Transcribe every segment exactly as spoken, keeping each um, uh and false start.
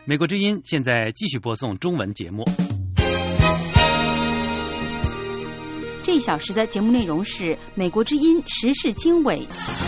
美国之音现在继续播送中文节目。 这一小时的节目内容是美国之音时事经纬。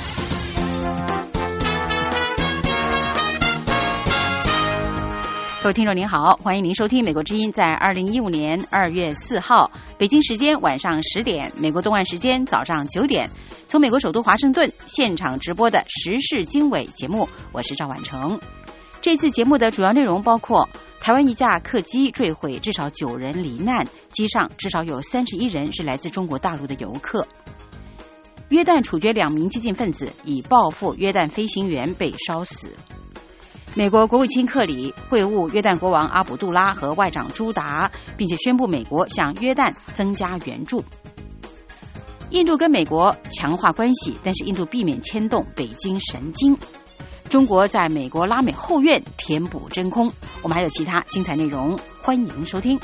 各位听众您好，欢迎您收听美国之音在二零一五年二月四号北京时间晚上十点，美国东岸时间早上九点，从美国首都华盛顿现场直播的时事经纬节目，我是赵婉成。这次节目的主要内容包括台湾一架客机坠毁，至少九人罹难，机上至少有三十一人是来自中国大陆的游客。约旦处决两名激进分子，以报复约旦飞行员被烧死。美国国务卿克里会晤约旦国王阿卜杜拉和外长朱达，并且宣布美国向约旦增加援助。印度跟美国强化关系，但是印度避免牵动北京神经。中国在美国拉美后院填补真空。我们还有其他精彩内容，欢迎收听。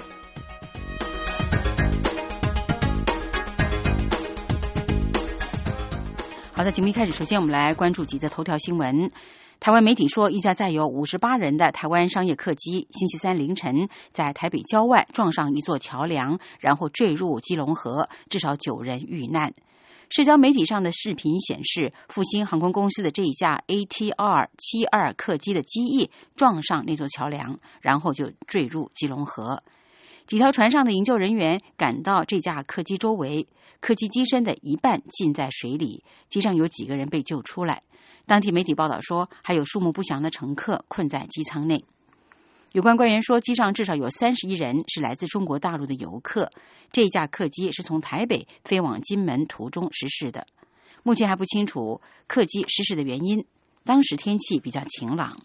好的，节目一开始，首先我们来关注几则头条新闻。台湾媒体说，一架载有五十八人的台湾商业客机星期三凌晨在台北郊外撞上一座桥梁，然后坠入基隆河，至少九人遇难。社交媒体上的视频显示，复兴航空公司的这一架 A T R 七十二 客机的机翼撞上那座桥梁，然后就坠入基隆河。几条船上的营救人员赶到这架客机周围，客机机身的一半浸在水里，机上有几个人被救出来。当地媒体报道说，还有数目不详的乘客困在机舱内。有关官员说，机上至少有三十一人是来自中国大陆的游客。这架客机是从台北飞往金门途中失事的，目前还不清楚客机失事的原因。当时天气比较晴朗。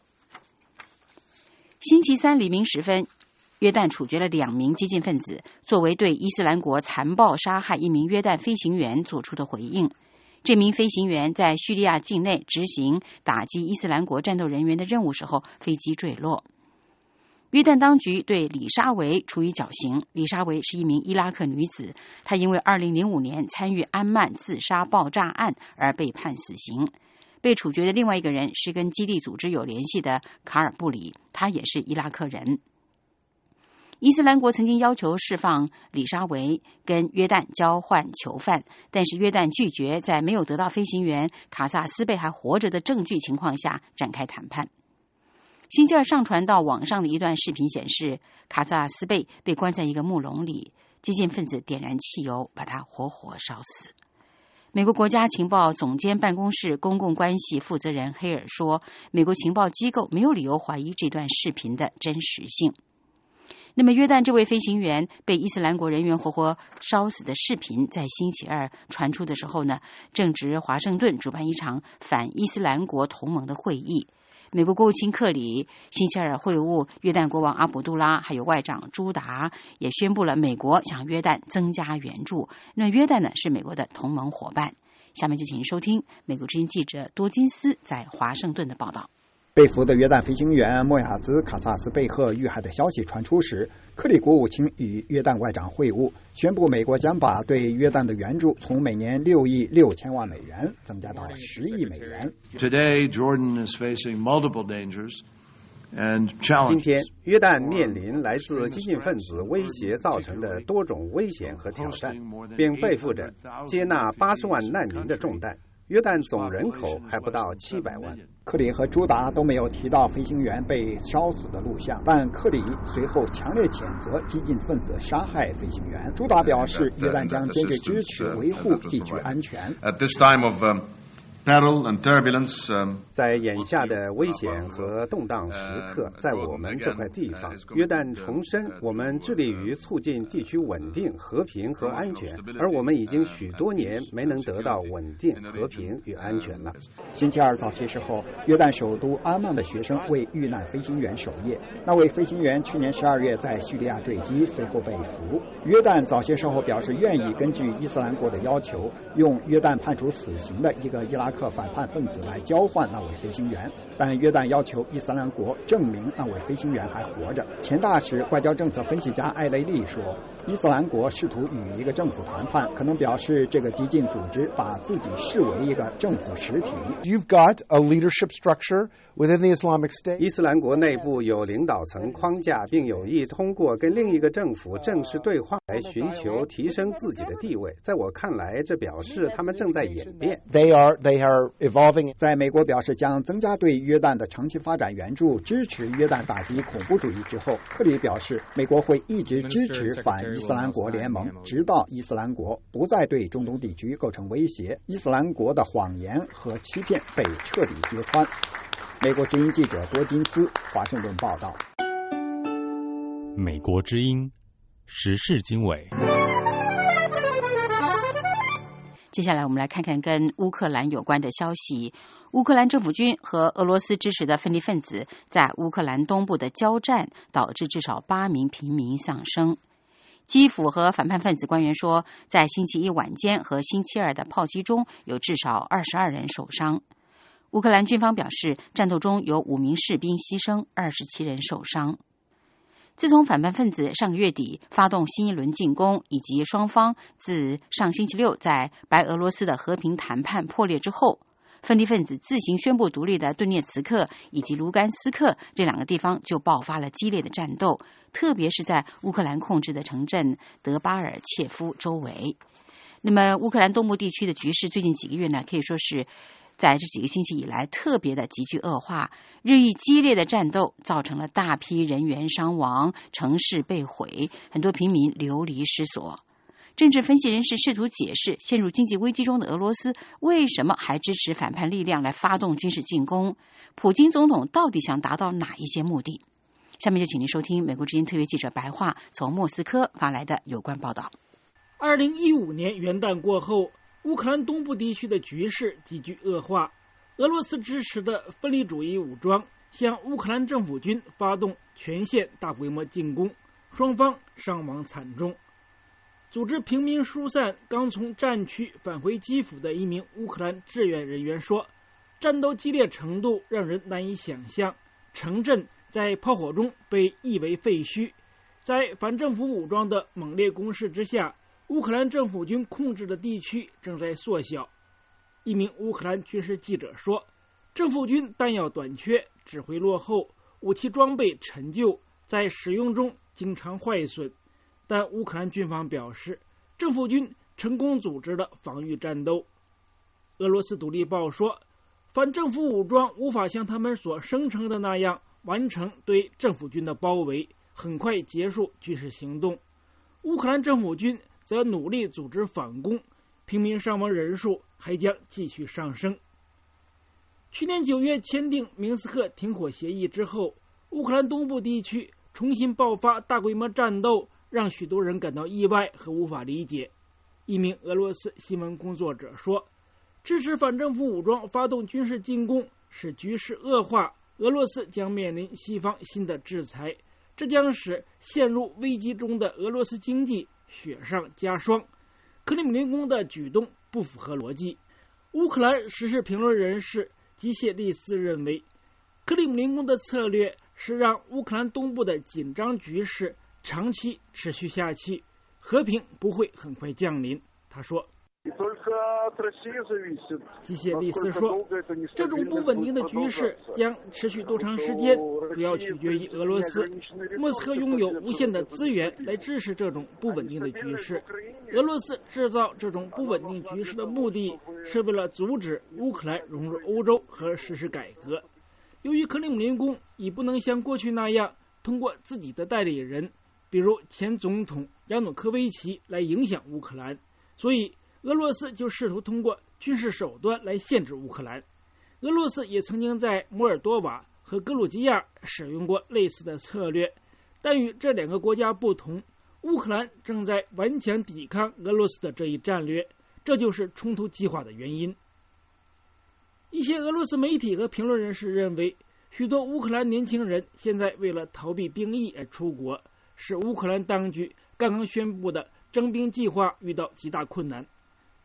星期三黎明时分，约旦处决了两名激进分子，作为对伊斯兰国残暴杀害一名约旦飞行员做出的回应。这名飞行员在叙利亚境内执行打击伊斯兰国战斗人员的任务时候，飞机坠落。约旦当局对李沙维处以绞刑。李沙维是一名伊拉克女子，她因为二零零五年参与安曼自杀爆炸案而被判死刑。被处决的另外一个人是跟基地组织有联系的卡尔布里，他也是伊拉克人。伊斯兰国曾经要求释放李沙维，跟约旦交换囚犯，但是约旦拒绝在没有得到飞行员卡萨斯贝还活着的证据情况下展开谈判。星期二上传到网上的一段视频显示，卡萨斯贝被关在一个木笼里，激进分子点燃汽油把他活活烧死。美国国家情报总监办公室公共关系负责人黑尔说，美国情报机构没有理由怀疑这段视频的真实性。那么约旦这位飞行员被伊斯兰国人员活活烧死的视频在星期二传出的时候呢，正值华盛顿主办一场反伊斯兰国同盟的会议。美国国务卿克里星期二会晤约旦国王阿卜杜拉，还有外长朱达，也宣布了美国向约旦增加援助。那约旦呢是美国的同盟伙伴。下面就请您收听美国之音记者多金斯在华盛顿的报道。 被俘的约旦飞行员莫亚兹·卡萨斯贝赫遇害的消息传出时，克里国务卿与约旦外长会晤，宣布美国将把对约旦的援助从每年六亿六千万美元增加到十亿美元。 Today, Jordan is facing multiple dangers and challenges. 今天，约旦面临来自激进分子威胁造成的多种危险和挑战，并背负着接纳八十万难民的重担。约旦总人口还不到七百万。 克里和朱达都没有提到飞行员被烧死的录像，但克里随后强烈谴责激进分子杀害飞行员。朱达表示，约旦将坚决支持维护地区安全。 At this time of um, peril and turbulence, um, 在眼下的危险和动荡时刻，在我们这块地方，约旦重申我们致力于促进地区稳定、和平和安全，而我们已经许多年没能得到稳定、和平与安全了。 星期二早些时候，约旦首都阿曼的学生为遇难飞行员守夜。那位飞行员去年十二月在叙利亚坠机，随后被俘。约旦早些时候表示愿意根据伊斯兰国的要求，用约旦判处死刑的一个伊拉克克反叛分子来交换那位飞行员，但约旦要求伊斯兰国证明那位飞行员还活着。前大使、外交政策分析家艾雷利说，伊斯兰国试图与一个政府谈判，可能表示这个激进组织把自己视为一个政府实体。 You've got a leadership structure within the Islamic State. 伊斯兰国内部有领导层框架，并有意通过跟另一个政府正式对话来寻求提升自己的地位。在我看来，这表示他们正在演变。 They are, they are evolving. 在美国表示将增加对约旦的长期发展援助，支持约旦打击恐怖主义之后，克里表示美国会一直支持反伊斯兰国联盟，直到伊斯兰国不再对中东地区构成威胁，伊斯兰国的谎言和欺骗被彻底揭穿。美国之音记者多金斯华盛顿报道。 美国之音时事经纬。 接下来我们来看看跟乌克兰有关的消息。乌克兰政府军和俄罗斯支持的分离分子在乌克兰东部的交战，导致至少八名平民丧生。基辅和反叛分子官员说，在星期一晚间和星期二的炮击中有至少二十二人受伤。乌克兰军方表示，战斗中有五名士兵牺牲，二十七人受伤。自从反叛分子上个月底发动新一轮进攻，以及双方自上星期六在白俄罗斯的和平谈判破裂之后，分离分子自行宣布独立的顿涅茨克以及卢甘斯克这两个地方就爆发了激烈的战斗，特别是在乌克兰控制的城镇德巴尔切夫周围。那么乌克兰东部地区的局势最近几个月呢，可以说是在这几个星期以来特别的急剧恶化，日益激烈的战斗造成了大批人员伤亡，城市被毁，很多平民流离失所。政治分析人士试图解释陷入经济危机中的俄罗斯为什么还支持反叛力量来发动军事进攻，普京总统到底想达到哪一些目的。下面就请您收听美国之音特约记者白桦从莫斯科发来的有关报道。 二零一五年元旦过后，乌克兰东部地区的局势急剧恶化，俄罗斯支持的分离主义武装向乌克兰政府军发动全线大规模进攻，双方伤亡惨重。组织平民疏散刚从战区返回基辅的一名乌克兰志愿人员说，战斗激烈程度让人难以想象，城镇在炮火中被夷为废墟。在反政府武装的猛烈攻势之下，乌克兰政府军控制的地区正在缩小。一名乌克兰军事记者说，政府军弹药短缺，指挥落后，武器装备陈旧，在使用中经常坏损。但乌克兰军方表示，政府军成功组织了防御战斗。俄罗斯独立报说，反政府武装无法像他们所声称的那样完成对政府军的包围，很快结束军事行动。乌克兰政府军则努力组织反攻，平民伤亡人数还将继续上升。去年九月签订明斯克停火协议之后，乌克兰东部地区重新爆发大规模战斗，让许多人感到意外和无法理解。一名俄罗斯新闻工作者说，支持反政府武装发动军事进攻，使局势恶化，俄罗斯将面临西方新的制裁，这将使陷入危机中的俄罗斯经济雪上加霜。克里姆林宫的举动不符合逻辑。乌克兰时事评论人士基谢利斯认为，克里姆林宫的策略是让乌克兰东部的紧张局势长期持续下去，和平不会很快降临。他说，基谢利斯说，这种不稳定的局势将持续多长时间，主要取决于俄罗斯。莫斯科拥有无限的资源来支持这种不稳定的局势。俄罗斯制造这种不稳定局势的目的是为了阻止乌克兰融入欧洲和实施改革。由于克里姆林宫已不能像过去那样通过自己的代理人，比如前总统亚努科维奇来影响乌克兰，所以俄罗斯就试图通过军事手段来限制乌克兰。俄罗斯也曾经在摩尔多瓦和格鲁吉亚使用过类似的策略，但与这两个国家不同，乌克兰正在顽强抵抗俄罗斯的这一战略，这就是冲突激化的原因。一些俄罗斯媒体和评论人士认为，许多乌克兰年轻人现在为了逃避兵役而出国，使乌克兰当局刚刚宣布的征兵计划遇到极大困难。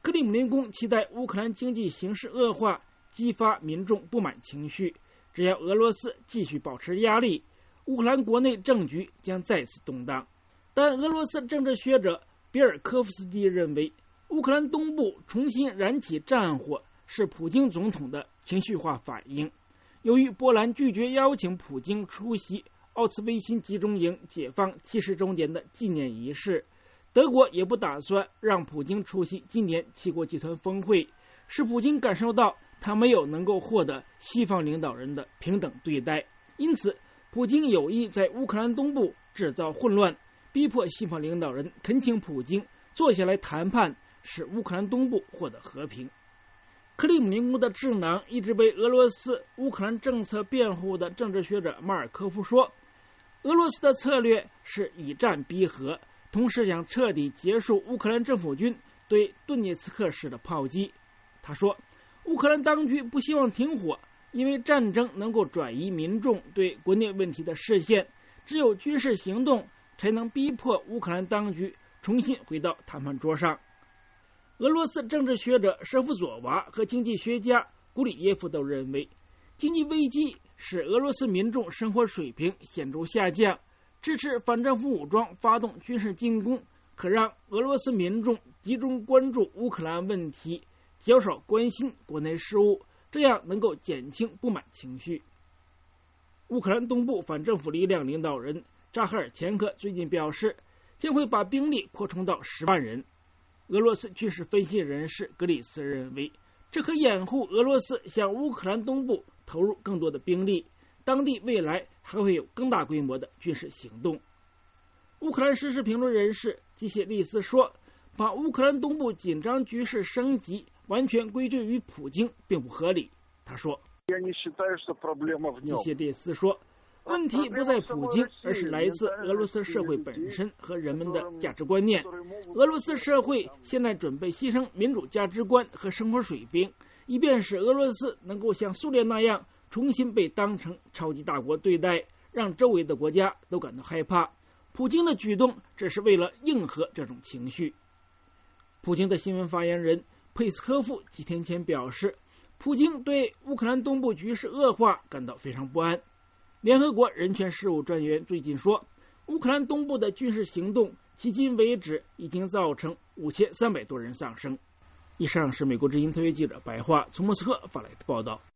克里姆林宫期待乌克兰经济形势恶化，激发民众不满情绪。只要俄罗斯继续保持压力，乌克兰国内政局将再次动荡。但俄罗斯政治学者比尔科夫斯基认为，乌克兰东部重新燃起战火是普京总统的情绪化反应。由于波兰拒绝邀请普京出席奥茨维辛集中营解放七十周年的纪念仪式，德国也不打算让普京出席今年七国集团峰会，使普京感受到他没有能够获得西方领导人的平等对待。因此，普京有意在乌克兰东部制造混乱，逼迫西方领导人恳请普京坐下来谈判，使乌克兰东部获得和平。克里姆林宫的智囊一直为俄罗斯乌克兰政策辩护的政治学者马尔科夫说，俄罗斯的策略是以战逼和，同时想彻底结束乌克兰政府军对顿涅茨克市的炮击。他说，乌克兰当局不希望停火，因为战争能够转移民众对国内问题的视线，只有军事行动才能逼迫乌克兰当局重新回到谈判桌上。俄罗斯政治学者舍夫佐娃和经济学家古里耶夫都认为，经济危机使俄罗斯民众生活水平显著下降，支持反政府武装发动军事进攻，可让俄罗斯民众集中关注乌克兰问题，较少关心国内事务，这样能够减轻不满情绪。乌克兰东部反政府力量领导人扎赫尔前科最近表示，将会把兵力扩充到十万人。俄罗斯军事分析人士格里斯认为，这可掩护俄罗斯向乌克兰东部投入更多的兵力，当地未来还会有更大规模的军事行动。乌克兰时事评论人士基谢利斯说，把乌克兰东部紧张局势升级完全归罪于普京并不合理。他说，基谢利斯说，问题不在普京，而是来自俄罗斯社会本身和人们的价值观念。俄罗斯社会现在准备牺牲民主价值观和生活水平，以便使俄罗斯能够像苏联那样重新被当成超级大国对待，让周围的国家都感到害怕。普京的举动只是为了应和这种情绪。普京的新闻发言人佩斯科夫几天前表示，普京对乌克兰东部局势恶化感到非常不安。联合国人权事务专员最近说，乌克兰东部的军事行动迄今为止已经造成五千三百多人丧生。以上是美国之音特约记者白桦从莫斯科发来的报道。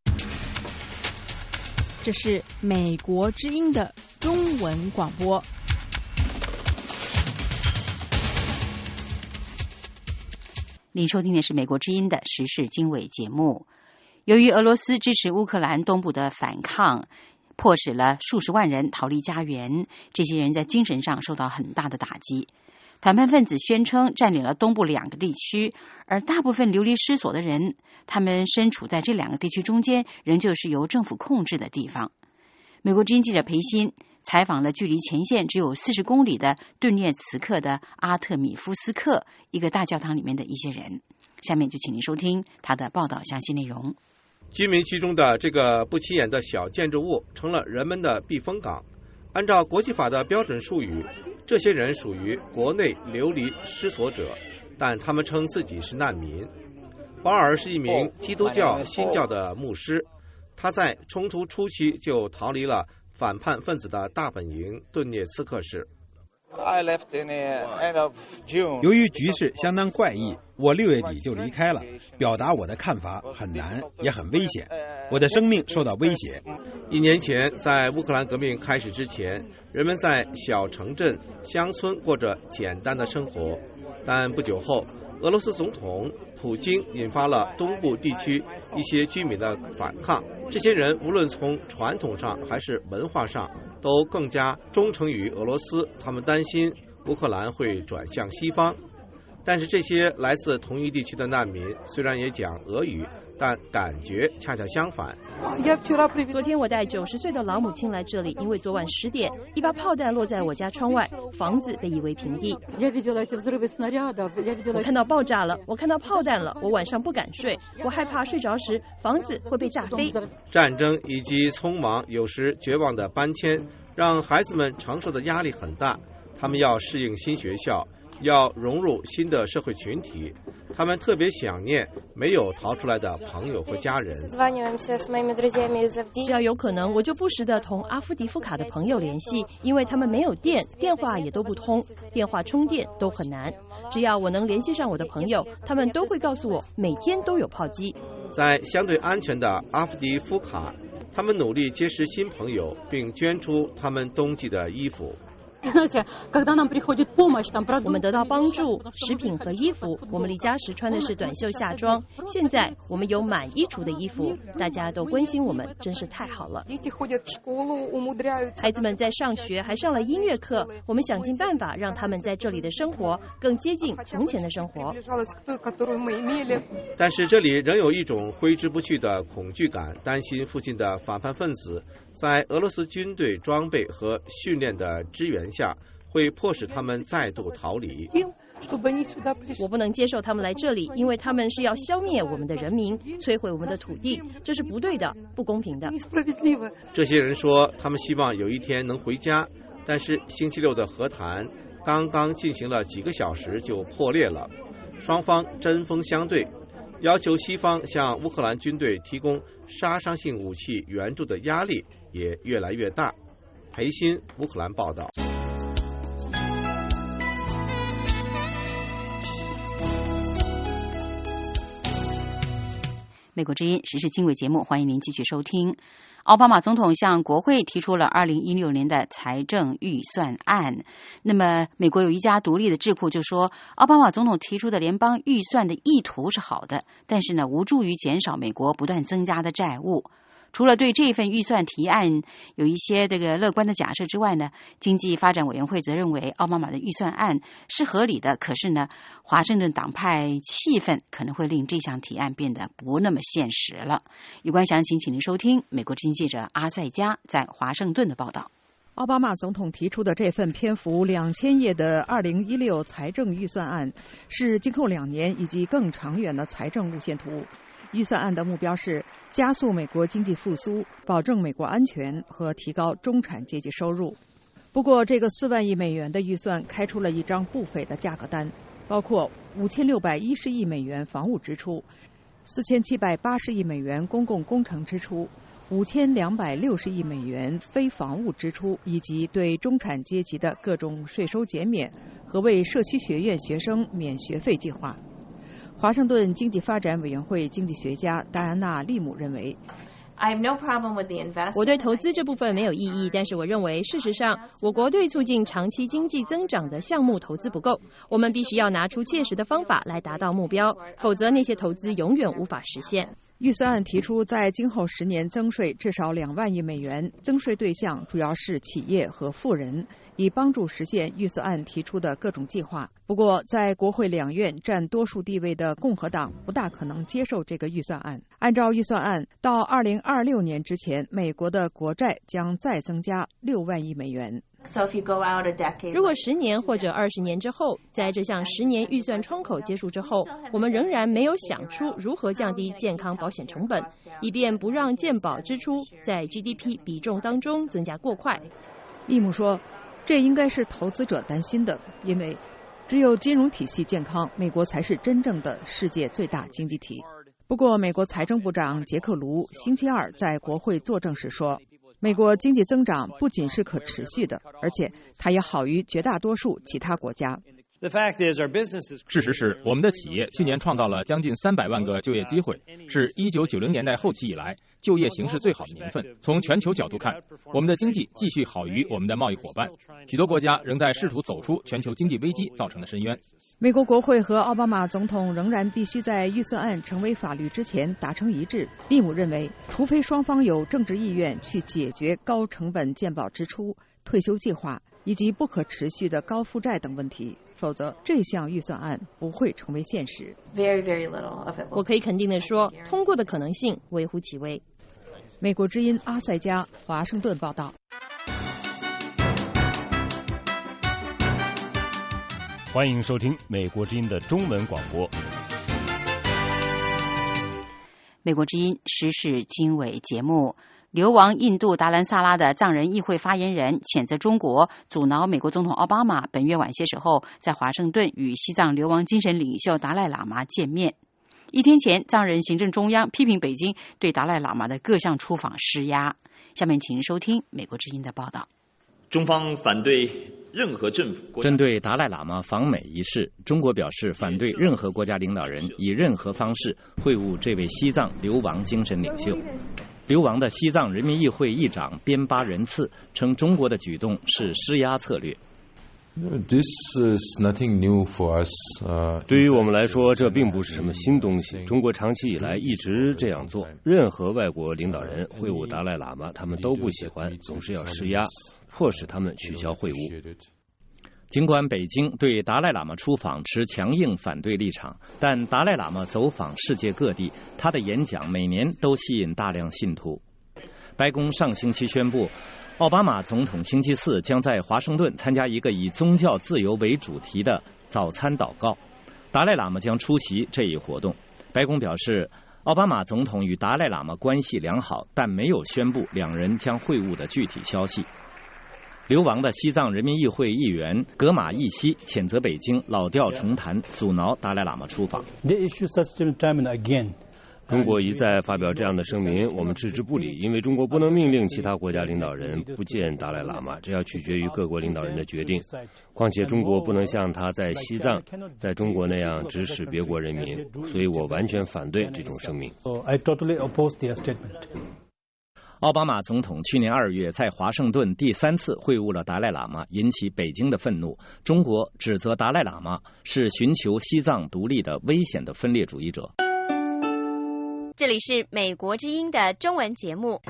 这是美国之音的中文广播。 您收听的是美国之音的时事经纬节目。由于俄罗斯支持乌克兰东部的反抗，迫使了数十万人逃离家园，这些人在精神上受到很大的打击。反叛分子宣称占领了东部两个地区，而大部分流离失所的人，他们身处在这两个地区中间，仍旧是由政府控制的地方。美国之音记者裴鑫采访了距离前线只有四十公里的顿涅茨克的阿特米夫斯克一个大教堂里面的一些人。下面就请您收听他的报道详细内容。 居民区中的这个不起眼的小建筑物成了人们的避风港。按照国际法的标准术语，这些人属于国内流离失所者，但他们称自己是难民。保尔是一名基督教新教的牧师，他在冲突初期就逃离了反叛分子的大本营顿涅茨克市。 由于局势相当怪异，我六月底就离开了。表达我的看法很难，也很危险，我的生命受到威胁。 一年前，在乌克兰革命开始之前，人们在小城镇、乡村过着简单的生活，但不久后，俄罗斯总统普京引发了东部地区一些居民的反抗。这些人无论从传统上还是文化上都更加忠诚于俄罗斯，他们担心乌克兰会转向西方。但是这些来自同一地区的难民虽然也讲俄语，但感觉恰恰相反。 昨天我带九十岁的老母亲来这里，因为昨晚十点一发炮弹落在我家窗外，房子被夷为平地。我看到爆炸了，我看到炮弹了，我晚上不敢睡，我害怕睡着时房子会被炸飞。 战争以及匆忙有时绝望的搬迁让孩子们承受的压力很大，他们要适应新学校，要融入新的社会群体， 他们特别想念没有逃出来的朋友和家人。 只要有可能，我就不时地同阿夫迪夫卡的朋友联系，因为他们没有电，电话也都不通，电话充电都很难。只要我能联系上我的朋友，他们都会告诉我每天都有炮击。 在相对安全的阿夫迪夫卡，他们努力结识新朋友，并捐出他们冬季的衣服。 我们得到帮助，食品和衣服。我们离家时穿的是短袖夏装，现在我们有满衣橱的衣服，大家都关心我们，真是太好了。孩子们在上学，还上了音乐课，我们想尽办法让他们在这里的生活更接近从前的生活。 但是这里仍有一种挥之不去的恐惧感，担心附近的反叛分子在俄罗斯军队装备和训练的支援下，会迫使他们再度逃离。 我不能接受他们来这里，因为他们是要消灭我们的人民，摧毁我们的土地，这是不对的，不公平的。 这些人说，他们希望有一天能回家，但是星期六的和谈刚刚进行了几个小时就破裂了，双方针锋相对，要求西方向乌克兰军队提供杀伤性武器援助的压力也越来越大。裴鑫，乌克兰报道。 美国之音时事经纬节目，欢迎您继续收听。奥巴马总统向国会提出了二零一六年的财政预算案。那么，美国有一家独立的智库就说，奥巴马总统提出的联邦预算的意图是好的，但是呢，无助于减少美国不断增加的债务。除了对这份预算提案有一些这个乐观的假设之外呢，经济发展委员会则认为奥巴马的预算案是合理的，可是呢，华盛顿党派气氛可能会令这项提案变得不那么现实了。有关详情，请您收听美国之音记者阿塞加在华盛顿的报道。 奥巴马总统提出的这份篇幅两千页的二零一六财政预算案，是今后两年以及更长远的财政路线图。预算案的目标是加速美国经济复苏，保证美国安全和提高中产阶级收入。不过，这个四万亿美元的预算开出了一张不菲的价格单，包括五千六百一十亿美元房屋支出、四千七百八十亿美元公共工程支出、五千两百六十亿美元非房屋支出，以及对中产阶级的各种税收减免和为社区学院学生免学费计划。华盛顿经济发展委员会经济学家戴安娜·利姆认为， 我对投资这部分没有异议，但是我认为，事实上，我国对促进长期经济增长的项目投资不够。我们必须要拿出切实的方法来达到目标，否则那些投资永远无法实现。 预算案提出，在今后十年增税至少两万亿美元，增税对象主要是企业和富人，以帮助实现预算案提出的各种计划。不过，在国会两院占多数地位的共和党不大可能接受这个预算案。按照预算案，到二零二六年之前，美国的国债将再增加六万亿美元。 如果十年或者二十年之后，在这项十年预算窗口结束之后，我们仍然没有想出如何降低健康保险成本，以便不让健保支出在 G D P 比重当中增加过快。 利姆说，这应该是投资者担心的，因为只有金融体系健康，美国才是真正的世界最大经济体。不过，美国财政部长杰克卢星期二在国会作证时说，美国经济增长不仅是可持续的，而且它也好于绝大多数其他国家。 事实是，我们的企业去年创造了将近三百万个就业机会，是一九九零年代后期以来就业形势最好的年份。从全球角度看，我们的经济继续好于我们的贸易伙伴。许多国家仍在试图走出全球经济危机造成的深渊。 美国国会和奥巴马总统仍然必须在预算案成为法律之前达成一致。利姆认为，除非双方有政治意愿去解决高成本健保支出、退休计划以及不可持续的高负债等问题，否则这项预算案不会成为现实。 Very, very little of it. 我可以肯定地说，通过的可能性微乎其微。 美国之音阿塞加，华盛顿报道。 欢迎收听美国之音的中文广播。 美国之音时事经纬节目。 流亡印度达兰萨拉的藏人议会发言人谴责中国阻挠美国总统奥巴马本月晚些时候在华盛顿与西藏流亡精神领袖达赖喇嘛见面。一天前，藏人行政中央批评北京对达赖喇嘛的各项出访施压。下面请您收听美国之音的报道。 中方反对任何政府针对达赖喇嘛访美一事，中国表示反对任何国家领导人以任何方式会晤这位西藏流亡精神领袖。流亡的西藏人民议会议长边巴仁次称，中国的举动是施压策略。 This is nothing new for us. 对于我们来说，这并不是什么新东西。中国长期以来一直这样做。任何外国领导人会晤达赖喇嘛，他们都不喜欢，总是要施压，迫使他们取消会晤。 尽管北京对达赖喇嘛出访持强硬反对立场，但达赖喇嘛走访世界各地，他的演讲每年都吸引大量信徒。白宫上星期宣布，奥巴马总统星期四将在华盛顿参加一个以宗教自由为主题的早餐祷告，达赖喇嘛将出席这一活动。白宫表示，奥巴马总统与达赖喇嘛关系良好，但没有宣布两人将会晤的具体消息。流亡的西藏人民议会议员格马义西谴责北京老调重弹，阻挠达赖喇嘛出访。 中国一再发表这样的声明，我们置之不理，因为中国不能命令其他国家领导人不见达赖喇嘛，这要取决于各国领导人的决定。况且中国不能像他在西藏、在中国那样指使别国人民，所以我完全反对这种声明。 奥巴马总统去年二月在华盛顿第三次会晤了达赖喇嘛，引起北京的愤怒。中国指责达赖喇嘛是寻求西藏独立的危险的分裂主义者。 这里是美国之音的中文节目。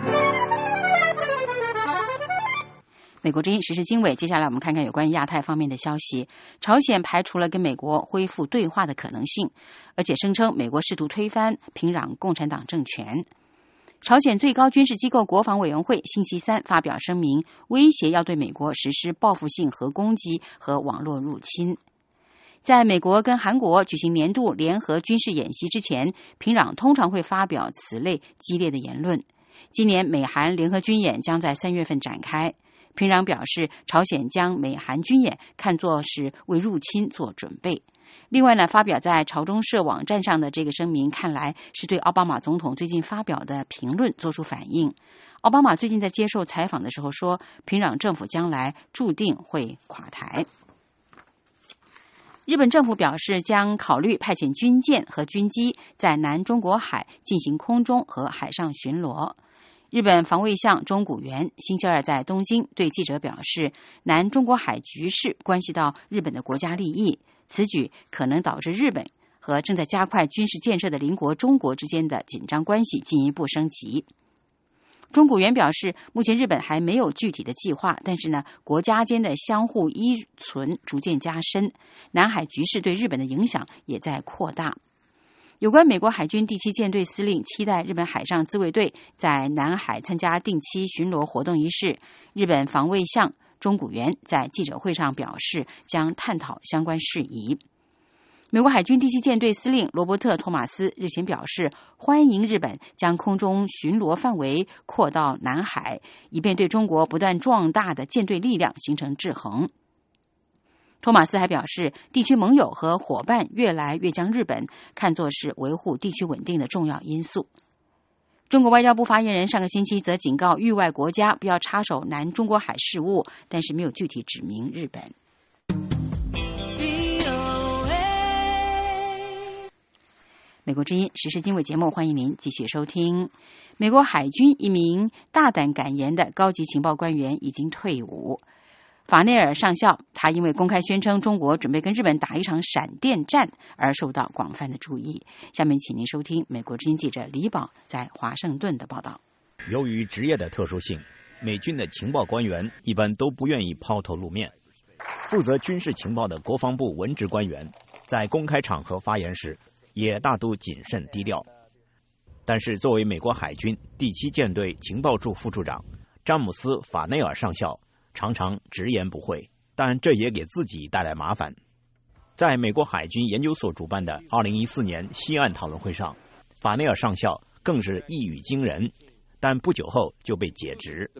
美国之音时事经纬，接下来我们看看有关于亚太方面的消息。朝鲜排除了跟美国恢复对话的可能性，而且声称美国试图推翻平壤共产党政权。朝鲜最高军事机构国防委员会星期三发表声明，威胁要对美国实施报复性核攻击和网络入侵。在美国跟韩国举行年度联合军事演习之前，平壤通常会发表此类激烈的言论。今年美韩联合军演将在三月份展开。平壤表示，朝鲜将美韩军演看作是为入侵做准备。另外呢，发表在朝中社网站上的这个声明，看来是对奥巴马总统最近发表的评论做出反应。奥巴马最近在接受采访的时候说，平壤政府将来注定会垮台。日本政府表示，将考虑派遣军舰和军机在南中国海进行空中和海上巡逻。日本防卫相中谷元星期二在东京对记者表示，南中国海局势关系到日本的国家利益，此举可能导致日本和正在加快军事建设的邻国中国之间的紧张关系进一步升级。中谷元表示，目前日本还没有具体的计划，但是呢，国家间的相互依存逐渐加深，南海局势对日本的影响也在扩大。有关美国海军第七舰队司令期待日本海上自卫队在南海参加定期巡逻活动一事，日本防卫相中谷元在记者会上表示，将探讨相关事宜。美国海军第七舰队司令罗伯特·托马斯日前表示，欢迎日本将空中巡逻范围扩到南海，以便对中国不断壮大的舰队力量形成制衡。托马斯还表示，地区盟友和伙伴越来越将日本看作是维护地区稳定的重要因素。中国外交部发言人上个星期则警告域外国家不要插手南中国海事务，但是没有具体指明日本。美国之音时事经纬节目，欢迎您继续收听。美国海军一名大胆敢言的高级情报官员已经退伍，法内尔上校，他因为公开宣称中国准备跟日本打一场闪电战而受到广泛的注意。下面请您收听美国之音记者李宝在华盛顿的报道。 由于职业的特殊性，美军的情报官员一般都不愿意抛头露面。负责军事情报的国防部文职官员在公开场合发言时也大都谨慎低调。但是作为美国海军第七舰队情报处副处长詹姆斯·法内尔上校常常直言不讳，但这也给自己带来麻烦。在美国海军研究所主办的二零一四年西岸讨论会上，法内尔上校更是一语惊人。 但不久后就被解职。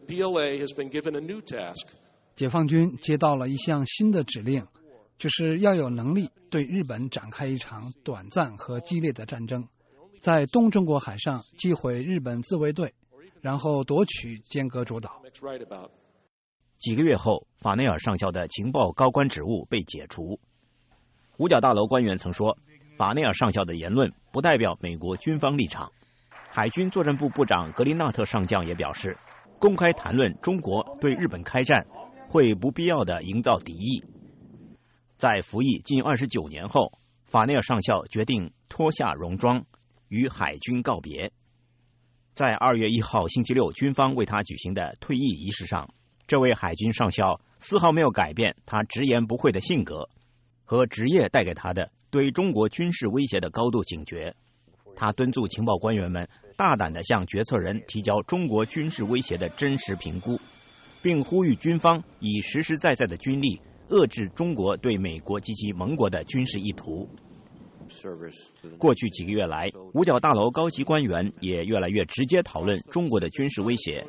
解放军接到了一项新的指令，就是要有能力对日本展开一场短暂和激烈的战争，在东中国海上击毁日本自卫队，然后夺取尖阁诸岛。 几个月后，法内尔上校的情报高官职务被解除。五角大楼官员曾说，法内尔上校的言论不代表美国军方立场。海军作战部部长格林纳特上将也表示，公开谈论中国对日本开战，会不必要地营造敌意。在服役近二十九年后，法内尔上校决定脱下戎装，与海军告别。在二月一号星期六军方为他举行的退役仪式上，这位海军上校丝毫没有改变他直言不讳的性格和职业带给他的对中国军事威胁的高度警觉。他敦促情报官员们大胆地向决策人提交中国军事威胁的真实评估，并呼吁军方以实实在在的军力遏制中国对美国及其盟国的军事意图。过去几个月来，五角大楼高级官员也越来越直接讨论中国的军事威胁。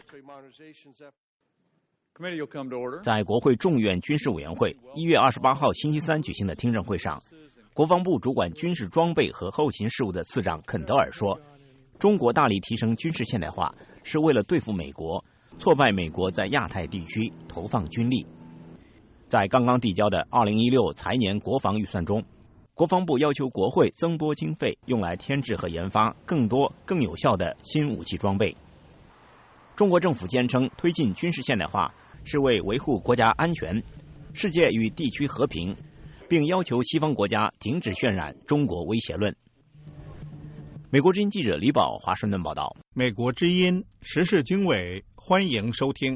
在国会众院军事委员会一月二十八号星期三举行的听证会上，国防部主管军事装备和后勤事务的次长肯德尔说，中国大力提升军事现代化是为了对付美国，挫败美国在亚太地区投放军力。在刚刚递交的二零一六财年国防预算中，国防部要求国会增拨经费，用来添置和研发更多更有效的新武器装备。中国政府坚称推进军事现代化是为维护国家安全、世界与地区和平，并要求西方国家停止渲染中国威胁论。美国之音记者李宝华盛顿报道。 美国之音时事经纬，欢迎收听。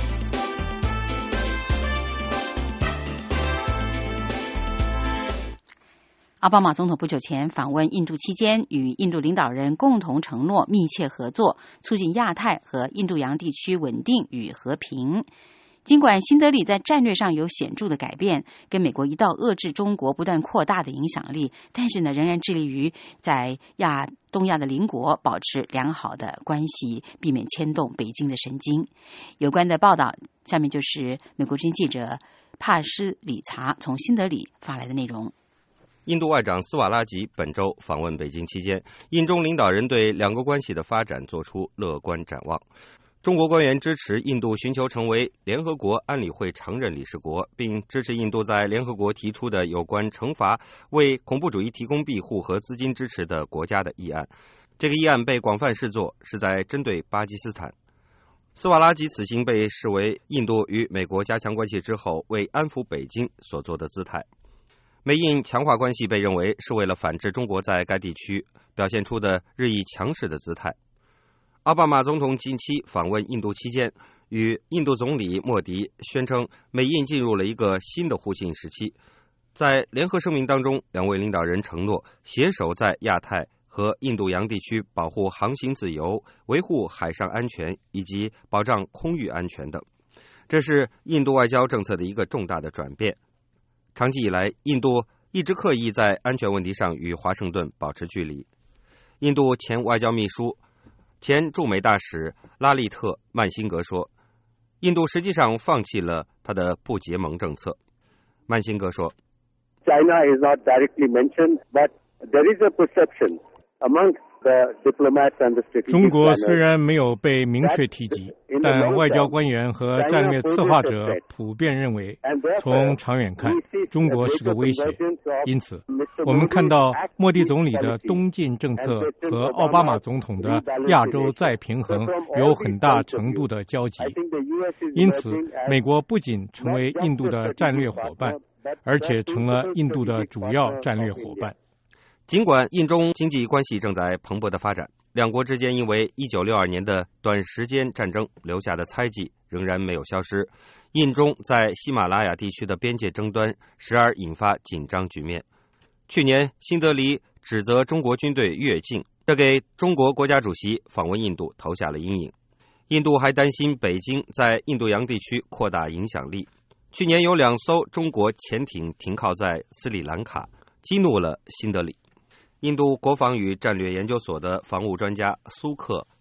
奥巴马总统不久前访问印度期间，与印度领导人共同承诺密切合作，促进亚太和印度洋地区稳定与和平。尽管新德里在战略上有显著的改变，跟美国一道遏制中国不断扩大的影响力，但是呢，仍然致力于在亚东亚的邻国保持良好的关系，避免牵动北京的神经。有关的报道，下面就是美国之音记者帕斯理查从新德里发来的内容。 印度外长斯瓦拉吉本周访问北京期间，印中领导人对两国关系的发展作出乐观展望。中国官员支持印度寻求成为联合国安理会常任理事国，并支持印度在联合国提出的有关惩罚为恐怖主义提供庇护和资金支持的国家的议案。这个议案被广泛视作是在针对巴基斯坦。斯瓦拉吉此行被视为印度与美国加强关系之后为安抚北京所做的姿态。美印强化关系被认为是为了反制中国在该地区表现出的日益强势的姿态。奥巴马总统近期访问印度期间，与印度总理莫迪宣称美印进入了一个新的互信时期。在联合声明当中，两位领导人承诺携手在亚太和印度洋地区保护航行自由、维护海上安全以及保障空域安全等。这是印度外交政策的一个重大的转变。长期以来，印度一直刻意在安全问题上与华盛顿保持距离。印度前外交秘书、前驻美大使拉利特·曼辛格说，印度实际上放弃了他的不结盟政策。曼辛格说 China is not directly mentioned, but there is a perception among 中国虽然没有被明确提及，但外交官员和战略策划者普遍认为，从长远看，中国是个威胁。因此，我们看到莫迪总理的东进政策和奥巴马总统的亚洲再平衡有很大程度的交集。因此，美国不仅成为印度的战略伙伴，而且成了印度的主要战略伙伴。 尽管印中经济关系正在蓬勃的发展，两国之间因为一九六二年的短时间战争留下的猜忌仍然没有消失。印中在喜马拉雅地区的边界争端时而引发紧张局面。去年，新德里指责中国军队越境，这给中国国家主席访问印度投下了阴影。印度还担心北京在印度洋地区扩大影响力。去年有两艘中国潜艇停靠在斯里兰卡，激怒了新德里。印度国防与战略研究所的防务专家苏克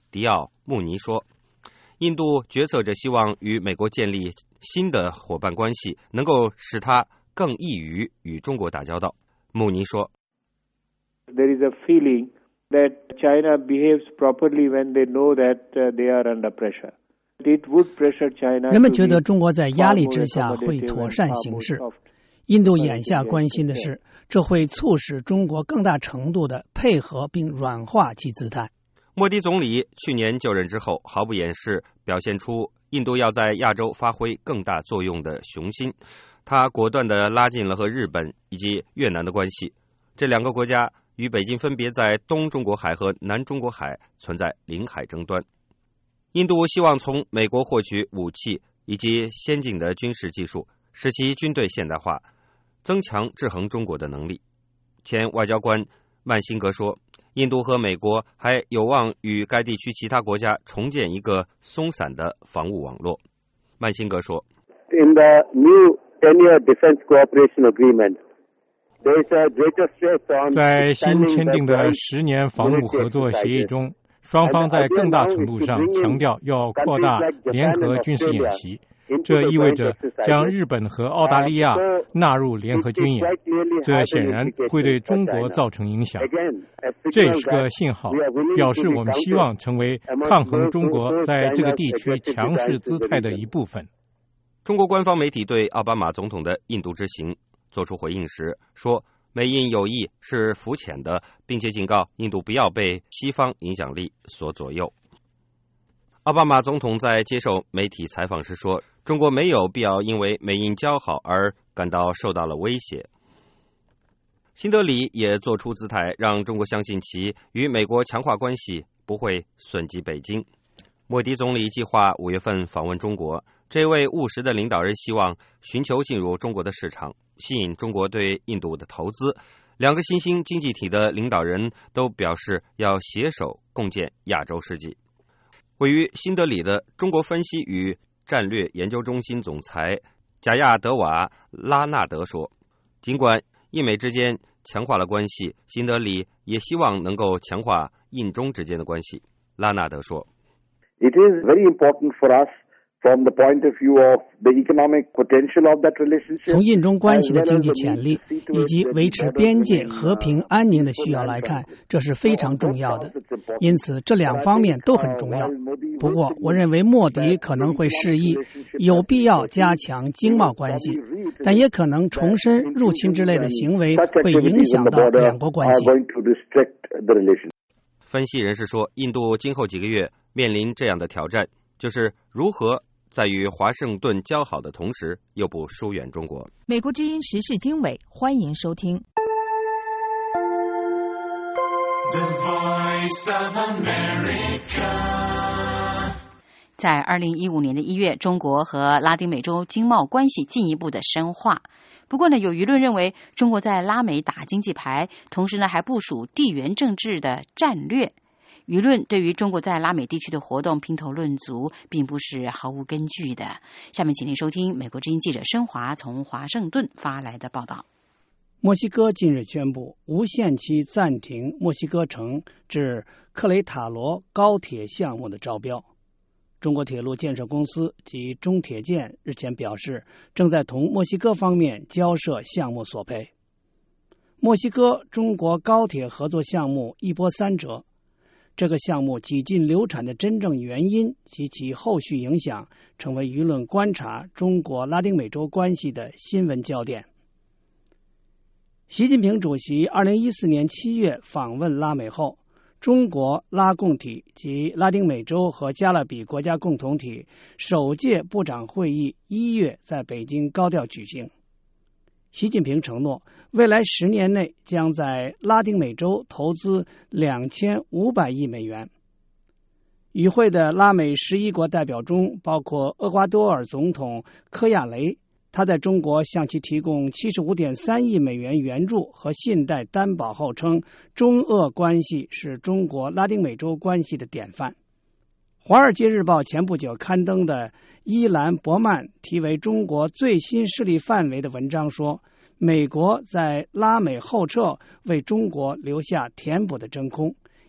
迪奥·穆尼说，印度决策者希望与美国建立新的伙伴关系，能够使它更易于与中国打交道。穆尼说 There is a feeling that China behaves properly when they know that they are under pressure. It would pressure China. 人们觉得中国在压力之下会妥善行事。印度眼下关心的是，这会促使中国更大程度的配合并软化其姿态。 莫迪总理去年就任之后，毫不掩饰表现出印度要在亚洲发挥更大作用的雄心。他果断地拉近了和日本以及越南的关系，这两个国家与北京分别在东中国海和南中国海存在领海争端。印度希望从美国获取武器以及先进的军事技术，使其军队现代化，增强制衡中国的能力。前外交官曼辛格说，印度和美国还有望与该地区其他国家重建一个松散的防务网络。曼辛格说 In the new ten-year defense cooperation agreement, there is a greater stress on 在新签订的十年防务合作协议中，双方在更大程度上强调要扩大联合军事演习，这意味着将日本和澳大利亚纳入联合军演，这显然会对中国造成影响。这也是个信号，表示我们希望成为抗衡中国在这个地区强势姿态的一部分。 中国官方媒体对奥巴马总统的印度之行做出回应时说，美印友谊是浮浅的，并且警告印度不要被西方影响力所左右。奥巴马总统在接受媒体采访时说，中国没有必要因为美印交好而感到受到了威胁。新德里也做出姿态，让中国相信其与美国强化关系不会损及北京。莫迪总理计划五月份访问中国，这位务实的领导人希望寻求进入中国的市场，吸引中国对印度的投资。两个新兴经济体的领导人都表示要携手共建亚洲世纪。位于新德里的中国分析与战略研究中心总裁贾亚德瓦拉纳德说，尽管印美之间强化了关系，新德里也希望能够强化印中之间的关系。拉纳德说， It is very important for us from the point of view of the economic potential of that relationship. 从印中关系的经济潜力以及维持边界和平安宁的需要来看，这是非常重要的。因此，这两方面都很重要。不过，我认为莫迪可能会示意有必要加强经贸关系，但也可能重申入侵之类的行为会影响到两国关系。 分析人士说，印度今后几个月面临这样的挑战，就是如何在与华盛顿交好的同时，又不疏远中国。 美国之音时事经纬，欢迎收听。 在二零一五年的一月，中国和拉丁美洲经贸关系进一步的深化。不过呢，有舆论认为，中国在拉美打经济牌，同时呢还部署地缘政治的战略。舆论对于中国在拉美地区的活动评头论足，并不是毫无根据的。下面请您收听美国之音记者申华从华盛顿发来的报道。 墨西哥近日宣布无限期暂停墨西哥城至克雷塔罗高铁项目的招标。中国铁路建设公司及中铁建日前表示，正在同墨西哥方面交涉项目索赔。墨西哥中国高铁合作项目一波三折，这个项目几近流产的真正原因及其后续影响，成为舆论观察中国拉丁美洲关系的新闻焦点。习近平主席二零一四年七月访问拉美后，中国拉共体及拉丁美洲和加勒比国家共同体首届部长会议一月在北京高调举行。习近平承诺，未来十年内将在拉丁美洲投资两千五百亿美元。与会的拉美十一国代表中，包括厄瓜多尔总统科亚雷，他在中国向其提供 七十五点三亿美元援助和信贷担保后称，中俄关系是中国拉丁美洲关系的典范。华尔街日报前不久刊登的伊兰伯曼题为中国最新势力范围的文章说，美国在拉美后撤为中国留下填补的真空，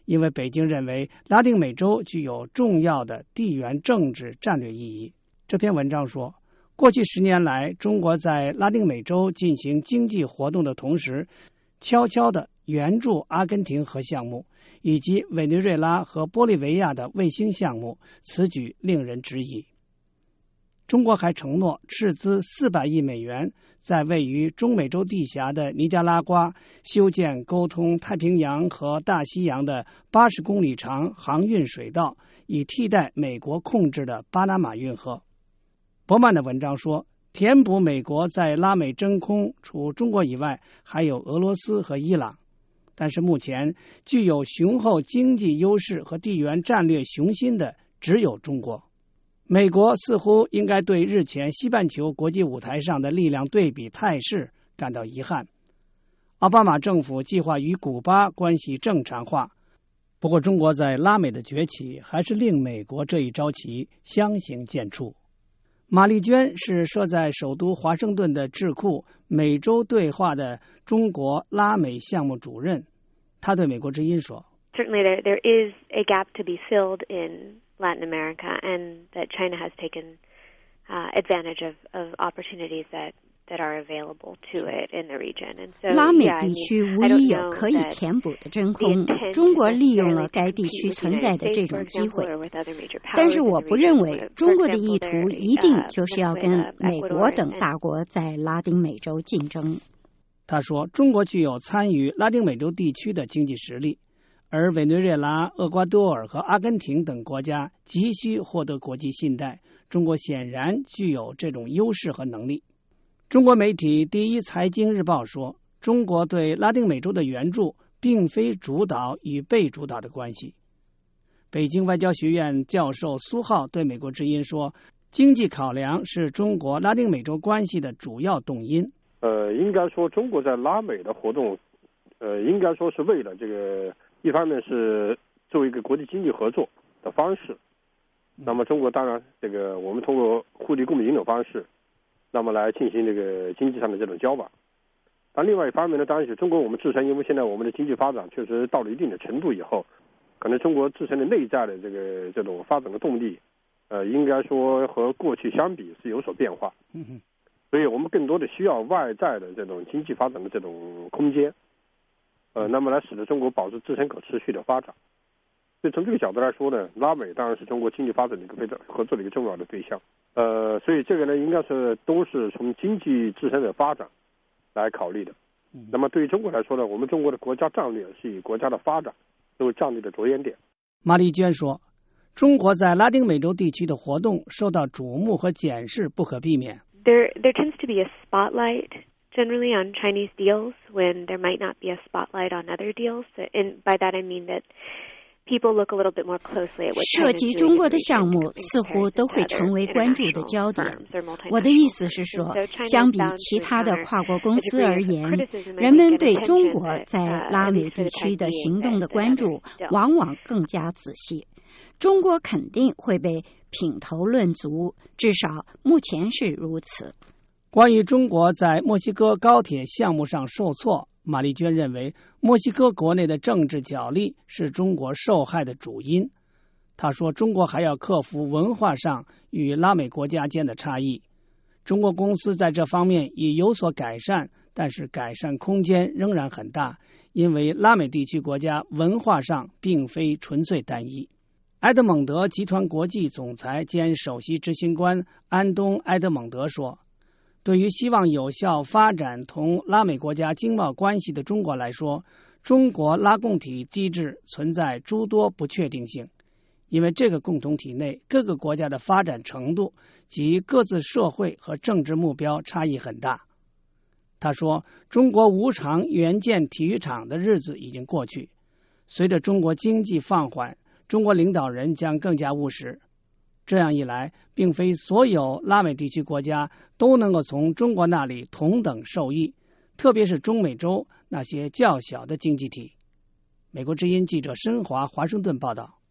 因为北京认为拉丁美洲具有重要的地缘政治战略意义。这篇文章说，过去十年来，中国在拉丁美洲进行经济活动的同时，悄悄地援助阿根廷核项目以及委内瑞拉和玻利维亚的卫星项目，此举令人质疑。中国还承诺斥资四百亿美元，在位于中美洲地峡的尼加拉瓜修建沟通太平洋和大西洋的八十公里长航运水道，以替代美国控制的巴拿马运河。伯曼的文章说，填补美国在拉美真空，除中国以外，还有俄罗斯和伊朗。但是目前具有雄厚经济优势和地缘战略雄心的只有中国。美国似乎应该对日前西半球国际舞台上的力量对比态势感到遗憾。奥巴马政府计划与古巴关系正常化，不过中国在拉美的崛起还是令美国这一招棋相形见绌。马丽娟是设在首都华盛顿的智库美洲对话的中国拉美项目主任，她对美国之音说 Certainly there, there is a gap to be filled in Latin America, and that China has taken uh, advantage of, of opportunities that, that are available to it in the region. And so, 拉美 yeah, 地 I 区 mean, 无 I don't 疑有 know 可以 that 填补的真 the 空， intent 中国 is 利用了 necessarily 该 to 地 compete 区 with the 存在 United 的这 States, 种 for 机会 example, or with other major， 但 powers 是 in 我 the 不认 region. 为 For 中国的 example, 意图 there, 一定 uh, 就是要 with, 跟 uh, 美 Ecuador 国等 and- 大国在拉丁美洲竞争。 他说，中国具有参与拉丁美洲地区的经济实力，而委内瑞拉、厄瓜多尔和阿根廷等国家急需获得国际信贷，中国显然具有这种优势和能力。中国媒体《第一财经日报》说，中国对拉丁美洲的援助并非主导与被主导的关系。北京外交学院教授苏浩对美国之音说，经济考量是中国拉丁美洲关系的主要动因。 呃，应该说中国在拉美的活动，呃，应该说是为了这个，一方面是作为一个国际经济合作的方式，那么中国当然这个我们通过互利共赢的方式，那么来进行这个经济上的这种交往。但另外一方面呢，当然是中国我们自身，因为现在我们的经济发展确实到了一定的程度以后，可能中国自身的内在的这个这种发展的动力，呃，应该说和过去相比是有所变化。 嗯哼。 所以我们更多的需要外在的这种经济发展的这种空间，呃，那么来使得中国保持自身可持续的发展。所以从这个角度来说呢，拉美当然是中国经济发展的一个非常合作的一个重要的对象。呃，所以这个呢，应该是都是从经济自身的发展来考虑的。那么对于中国来说呢，我们中国的国家战略是以国家的发展作为战略的着眼点。 马丽娟说，中国在拉丁美洲地区的活动受到瞩目和检视不可避免。 There, there tends to be a spotlight generally on Chinese deals when there might not be a spotlight on other deals. And by that I mean that people look a little bit more closely at what 涉及中国的项目似乎都会成为关注的焦点。我的意思是说，相比其他的跨国公司而言，人们对中国在拉美地区的行动的关注往往更加仔细。中国肯定会被品头论足，至少目前是如此。 关于中国在墨西哥高铁项目上受挫，马丽娟认为墨西哥国内的政治角力是中国受害的主因。她说，中国还要克服文化上与拉美国家间的差异。中国公司在这方面已有所改善，但是改善空间仍然很大，因为拉美地区国家文化上并非纯粹单一。埃德蒙德集团国际总裁兼首席执行官安东·埃德蒙德说，对于希望有效发展同拉美国家经贸关系的中国来说，中国拉共体机制存在诸多不确定性，因为这个共同体内各个国家的发展程度及各自社会和政治目标差异很大。他说，中国无偿援建体育场的日子已经过去，随着中国经济放缓，中国领导人将更加务实。这样一来，并非所有拉美地区国家都能够从中国那里同等受益，特别是中美洲那些较小的经济体。美国之音记者申华华盛顿报道。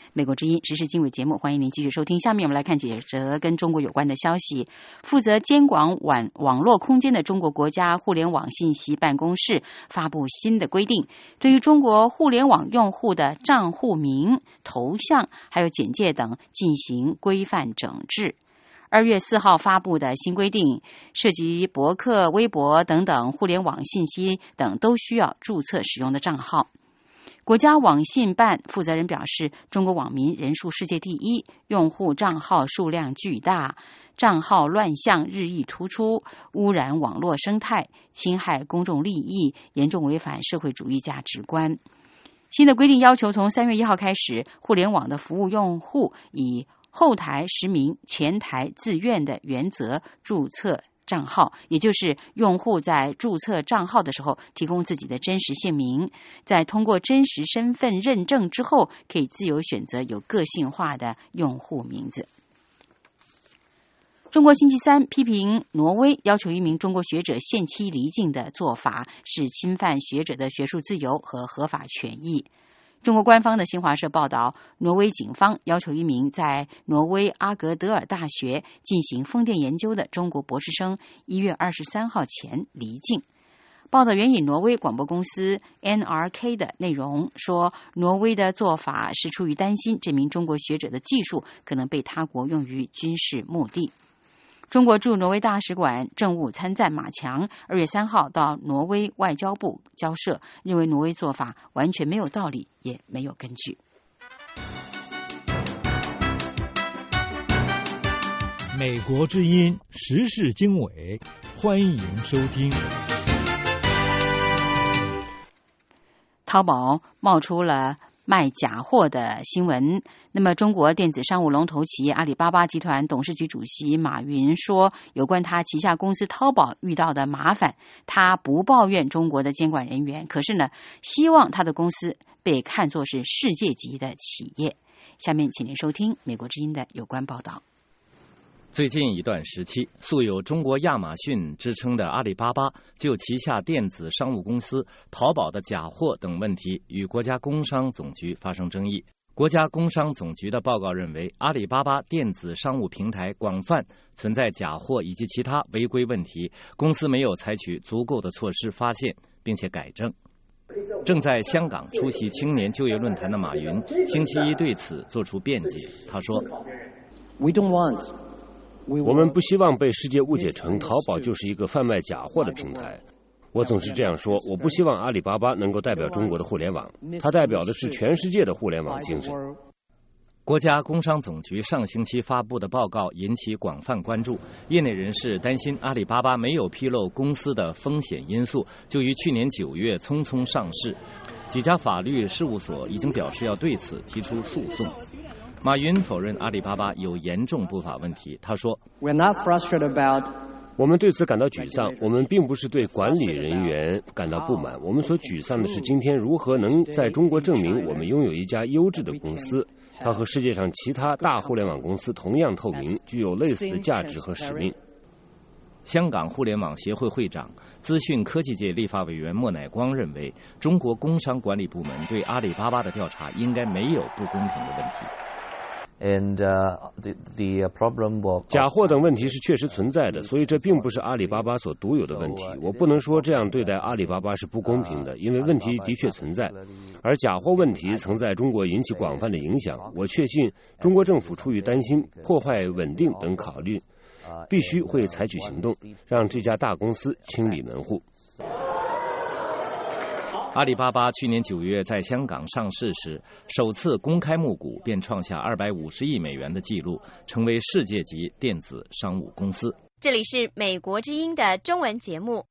美国之音时事经纬节目，欢迎您继续收听。下面我们来看几则跟中国有关的消息。负责监管网网络空间的中国国家互联网信息办公室发布新的规定，对于中国互联网用户的账户名、头像还有简介等进行规范整治。二月四号发布的新规定，涉及博客、微博等等互联网信息等都需要注册使用的账号。国家网信办负责人表示，中国网民人数世界第一，用户账号数量巨大，账号乱象日益突出，污染网络生态，侵害公众利益，严重违反社会主义价值观。新的规定要求从三月一号开始，互联网的服务用户以后台实名、前台自愿的原则注册账号，也就是用户在注册账号的时候提供自己的真实姓名，在通过真实身份认证之后，可以自由选择有个性化的用户名字。中国星期三批评挪威要求一名中国学者限期离境的做法是侵犯学者的学术自由和合法权益。中国官方的新华社报道，挪威警方要求一名在挪威阿格德尔大学进行风电研究的中国博士生一月二十三号前离境。报道援引挪威广播公司 N R K 的内容说，挪威的做法是出于担心这名中国学者的技术可能被他国用于军事目的。中国驻挪威大使馆政务参赞马强二月三号到挪威外交部交涉，认为挪威做法完全没有道理，也没有根据。 美国之音时事经纬，欢迎收听。 淘宝冒出了卖假货的新闻。那么中国电子商务龙头企业阿里巴巴集团董事局主席马云说，有关他旗下公司淘宝遇到的麻烦，他不抱怨中国的监管人员，可是呢，希望他的公司被看作是世界级的企业。下面请您收听美国之音的有关报道。 最近一段时期，素有中国亚马逊之称的阿里巴巴就旗下电子商务公司淘宝的假货等问题与国家工商总局发生争议。国家工商总局的报告认为，阿里巴巴电子商务平台广泛存在假货以及其他违规问题，公司没有采取足够的措施发现并且改正。正在香港出席青年就业论坛的马云星期一对此作出辩解，他说 We don't want 我们不希望被世界误解成淘宝就是一个贩卖假货的平台。我总是这样说，我不希望阿里巴巴能够代表中国的互联网，它代表的是全世界的互联网精神。 国家工商总局上星期发布的报告引起广泛关注，业内人士担心阿里巴巴没有披露公司的风险因素，就于去年九月匆匆上市。几家法律事务所已经表示要对此提出诉讼。马云否认阿里巴巴有严重不法问题，他说 We're not frustrated about 我们对此感到沮丧，我们并不是对管理人员感到不满，我们所沮丧的是今天如何能在中国证明我们拥有一家优质的公司，它和世界上其他大互联网公司同样透明，具有类似的价值和使命。 香港互联网协会会长、资讯科技界立法委员莫乃光认为，中国工商管理部门对阿里巴巴的调查应该没有不公平的问题。 And, uh, the, the problem of... 假货等问题是确实存在的，所以这并不是阿里巴巴所独有的问题。我不能说这样对待阿里巴巴是不公平的，因为问题的确存在。而假货问题曾在中国引起广泛的影响。我确信中国政府出于担心破坏稳定等考虑，必须会采取行动，让这家大公司清理门户。 阿里巴巴去年九月在香港上市时，首次公开募股便创下二百五十亿美元的纪录，成为世界级电子商务公司。 这里是美国之音的中文节目。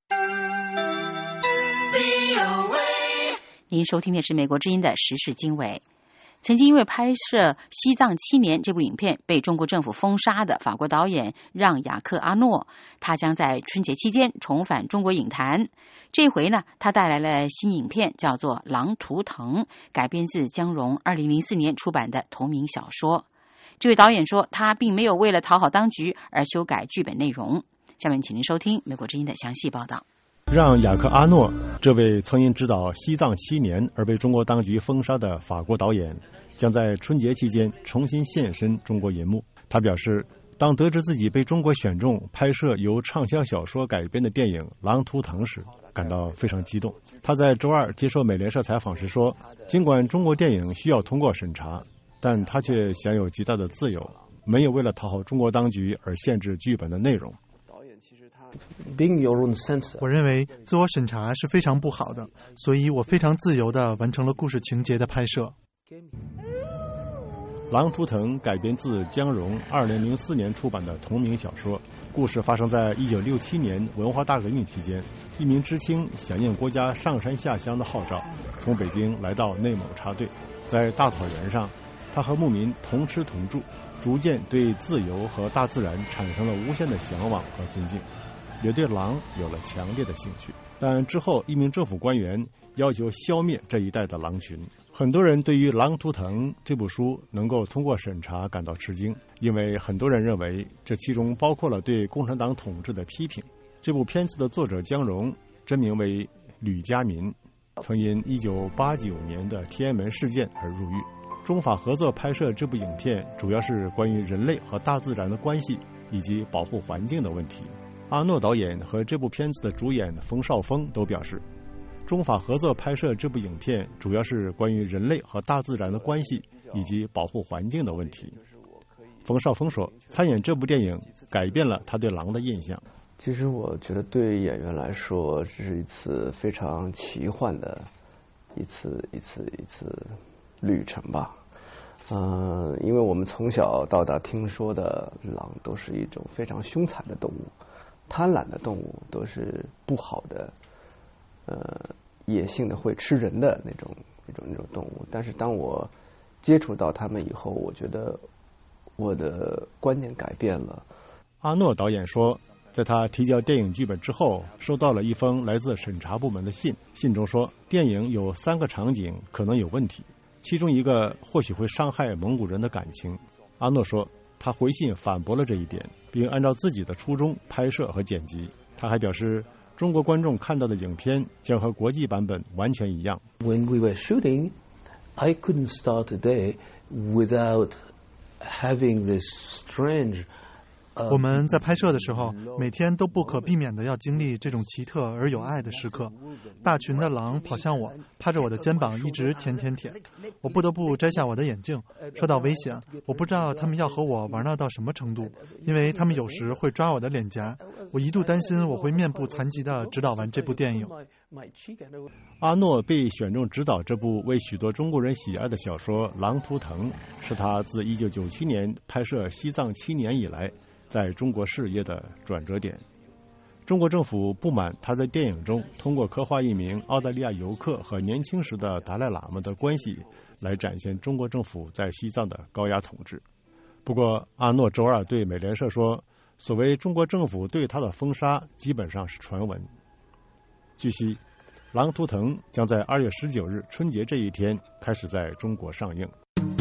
您收听的是美国之音的时事经纬。曾经因为拍摄《西藏七年》这部影片被中国政府封杀的法国导演让·雅克·阿诺，他将在春节期间重返中国影坛。这回呢，他带来了新影片，叫做《狼图腾》，改编自江荣二零零四年出版的同名小说。这位导演说，他并没有为了讨好当局而修改剧本内容。下面请您收听美国之音的详细报道。 让雅克·阿诺这位曾因执导《西藏七年》而被中国当局封杀的法国导演，将在春节期间重新现身中国银幕。他表示，当得知自己被中国选中拍摄由畅销小说改编的电影《狼图腾》时，感到非常激动。他在周二接受美联社采访时说，尽管中国电影需要通过审查，但他却享有极大的自由，没有为了讨好中国当局而限制剧本的内容。 我认为自我审查是非常不好的，所以我非常自由地完成了故事情节的拍摄。 狼图腾改编自江荣二零零四年出版的同名小说，故事发生在一九六七年文化大革命期间，一名知青响应国家上山下乡的号召，从北京来到内蒙插队。在大草原上，他和牧民同吃同住，逐渐对自由和大自然产生了无限的向往和尊敬，也对狼有了强烈的兴趣。但之后一名政府官员要求消灭这一带的狼群。很多人对于《狼图腾》这部书能够通过审查感到吃惊，因为很多人认为这其中包括了对共产党统治的批评。这部片子的作者江荣，真名为吕家民，曾因一九八九年的天安门事件而入狱。中法合作拍摄这部影片，主要是关于人类和大自然的关系以及保护环境的问题。阿诺导演和这部片子的主演冯绍峰都表示，中法合作拍摄这部影片主要是关于人类和大自然的关系以及保护环境的问题。冯绍峰说，参演这部电影改变了他对狼的印象。 其实我觉得对演员来说，这是一次非常奇幻的一次一次一次旅程吧。嗯、呃，因为我们从小到大听说的狼都是一种非常凶残的动物，贪婪的动物，都是不好的，呃，野性的会吃人的那种那种那种动物。但是当我接触到它们以后，我觉得我的观念改变了。 阿诺导演说，在他提交电影剧本之后，收到了一封来自审查部门的信，信中说电影有三个场景可能有问题，其中一个或许会伤害蒙古人的感情。阿诺说，他回信反驳了这一点，并按照自己的初衷拍摄和剪辑。他还表示，中国观众看到的影片将和国际版本完全一样。 When we were shooting, I couldn't start a day without having this strange 我们在拍摄的时候，每天都不可避免地要经历这种奇特而有爱的时刻。大群的狼跑向我，趴着我的肩膀一直舔舔舔，我不得不摘下我的眼镜。说到危险，我不知道他们要和我玩闹到什么程度，因为他们有时会抓我的脸颊。我一度担心我会面部残疾地指导完这部电影。 阿诺被选中指导这部为许多中国人喜爱的小说《狼图腾》，是他自一九九七年拍摄《西藏七年》以来在中国事业的转折点。中国政府不满他在电影中通过刻画一名澳大利亚游客和年轻时的达赖喇嘛的关系，来展现中国政府在西藏的高压统治。不过，阿诺周二对美联社说，所谓中国政府对他的封杀基本上是传闻。据悉，《狼图腾》将在二月十九日春节这一天开始在中国上映。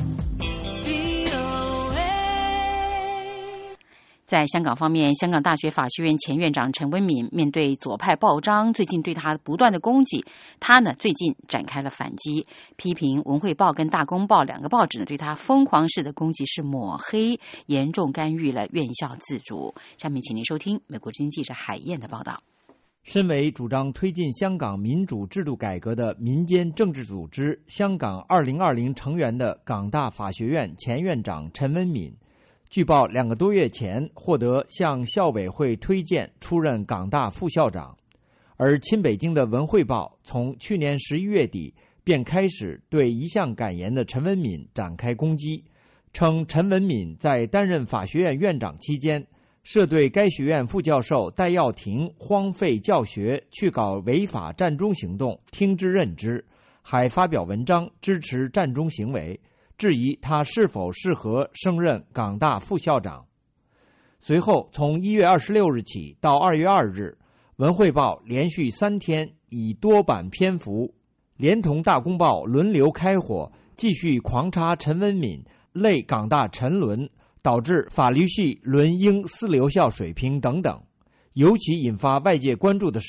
在香港方面，香港大学法学院前院长陈文敏面对左派报章最近对他不断的攻击，他呢最近展开了反击，批评《文汇报》跟《大公报》两个报纸呢对他疯狂式的攻击是抹黑，严重干预了院校自主。下面请您收听美国之音记者海燕的报道。 身为主张推进香港民主制度改革的民间政治组织香港二零二零成员的港大法学院前院长陈文敏，据报两个多月前获得向校委会推荐出任港大副校长，而亲北京的《文汇报》从去年十一月底便开始对一向敢言的陈文敏展开攻击，称陈文敏在担任法学院院长期间，涉对该学院副教授戴耀廷荒废教学去搞违法占中行动听之任之，还发表文章支持占中行为，质疑他是否适合升任港大副校长。随后从一月二十六日起到二月二日，文汇报连续三天以多版篇幅连同大公报轮流开火，继续狂插陈文敏类港大沉沦，导致法律系沦英四流校水平等等。尤其引发外界关注的是，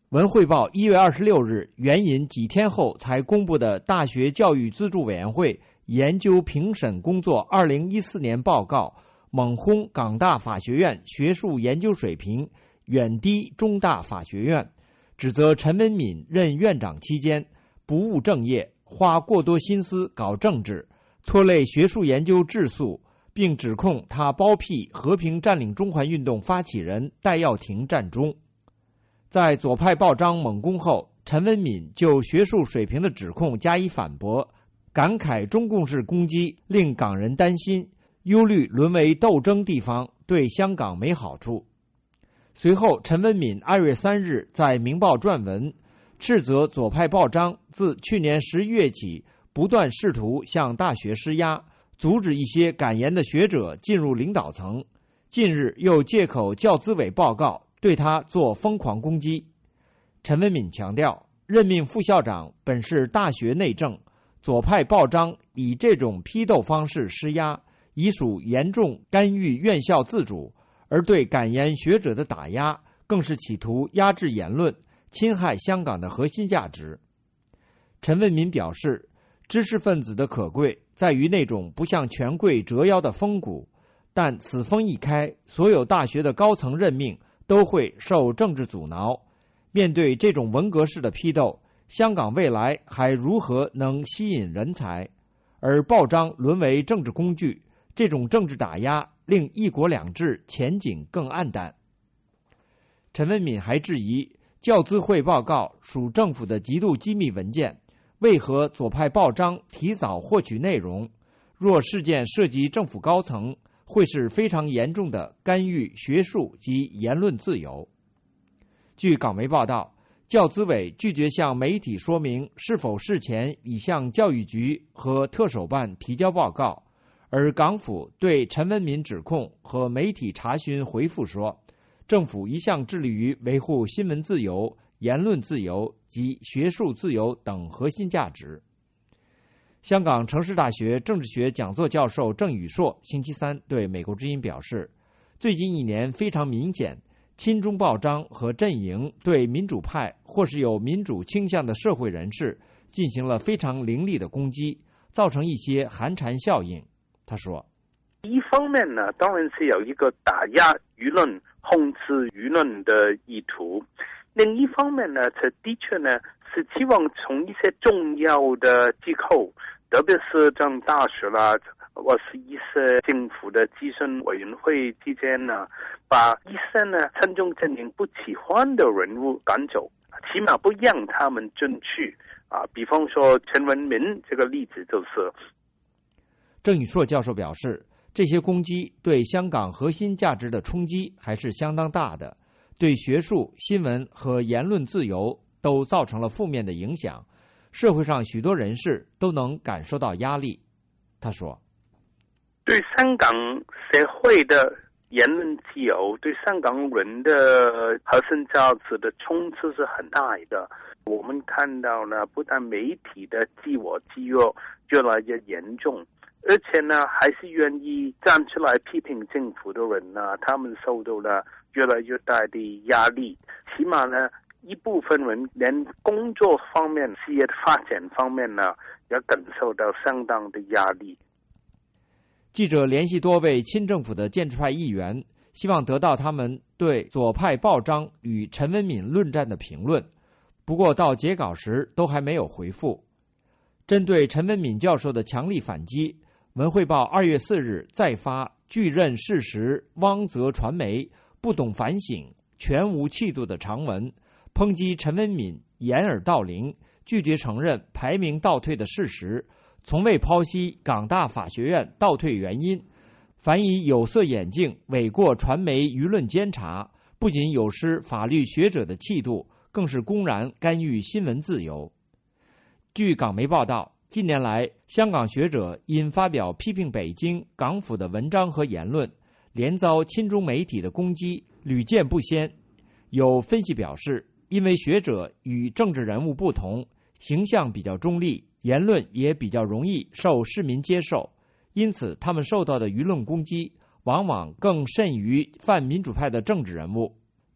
文汇报一月二十六日援引几天后才公布的大学教育资助委员会研究评审工作二零一四年报告，猛轰港大法学院学术研究水平远低中大法学院，指责陈文敏任院长期间不务正业，花过多心思搞政治，拖累学术研究质素，并指控他包庇和平占领中环运动发起人戴耀廷战中。在左派报章猛攻后，陈文敏就学术水平的指控加以反驳，感慨中共式攻击令港人担心，忧虑沦为斗争地方，对香港没好处。随后，陈文敏二月三日在《明报》撰文，斥责左派报章自去年十一月起不断试图向大学施压，阻止一些敢言的学者进入领导层。近日又借口教资委报告对他做疯狂攻击。陈文敏强调，任命副校长本是大学内政，左派报章以这种批斗方式施压，已属严重干预院校自主，而对敢言学者的打压更是企图压制言论，侵害香港的核心价值。陈文敏表示，知识分子的可贵在于那种不向权贵折腰的风骨，但此风一开，所有大学的高层任命都会受政治阻挠。面对这种文革式的批斗，香港未来还如何能吸引人才？而报章沦为政治工具，这种政治打压令一国两制前景更暗淡。陈文敏还质疑，教资会报告属政府的极度机密文件，为何左派报章提早获取内容？若事件涉及政府高层，会是非常严重的干预学术及言论自由。据港媒报道，教资委拒绝向媒体说明是否事前已向教育局和特首办提交报告，而港府对陈文敏指控和媒体查询回复说，政府一向致力于维护新闻自由、言论自由及学术自由等核心价值。香港城市大学政治学讲座教授郑宇硕星期三对美国之音表示，最近一年非常明显，亲中报章和阵营对民主派或是有民主倾向的社会人士进行了非常凌厉的攻击，造成一些寒蝉效应。他说， 一方面呢，当然是有一个打压舆论、控制舆论的意图，另一方面呢，这的确呢是希望从一些重要的机构，特别是像大学啦，或是一些政府的咨询委员会之间呢，把一些呢亲中阵营不喜欢的人物赶走，起码不让他们进去啊。比方说陈文敏这个例子就是。 郑宇硕教授表示，这些攻击对香港核心价值的冲击还是相当大的，对学术、新闻和言论自由都造成了负面的影响，社会上许多人士都能感受到压力。他说， 对香港社会的言论自由，对香港人的核心价值的冲击是很大的。我们看到呢，不但媒体的自我制约越来越严重，而且呢，还是愿意站出来批评政府的人呢，他们受到了越来越大的压力。起码呢，一部分人连工作方面、事业发展方面呢，也感受到相当的压力。 记者联系多位亲政府的建制派议员，希望得到他们对左派报章与陈文敏论战的评论，不过到截稿时都还没有回复。针对陈文敏教授的强力反击，文汇报二月四日再发拒认事实、汪则传媒不懂反省、全无气度的长文，抨击陈文敏掩耳盗铃，拒绝承认排名倒退的事实，从未剖析港大法学院倒退原因，凡以有色眼镜诿过传媒舆论监察，不仅有失法律学者的气度，更是公然干预新闻自由。据港媒报道，近年来香港学者因发表批评北京、港府的文章和言论，连遭亲中媒体的攻击屡见不鲜。有分析表示，因为学者与政治人物不同，形象比较中立，言论也比较容易受市民接受，因此他们受到的舆论攻击往往更甚于泛民主派的政治人物。